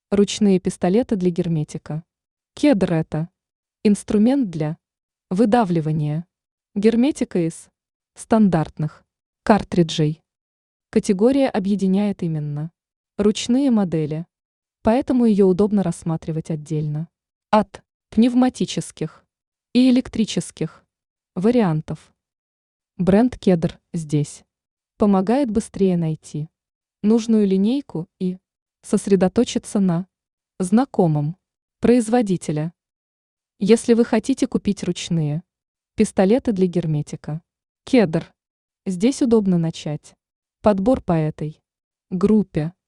Ручные пистолеты для герметика. Кедр – это инструмент для выдавливания герметика из стандартных картриджей. Категория объединяет именно ручные модели, поэтому ее удобно рассматривать отдельно от пневматических и электрических вариантов. Бренд Кедр здесь помогает быстрее найти нужную линейку и сосредоточиться на знакомом производителя. Если вы хотите купить ручные пистолеты для герметика, Кедр, здесь удобно начать подбор по этой группе.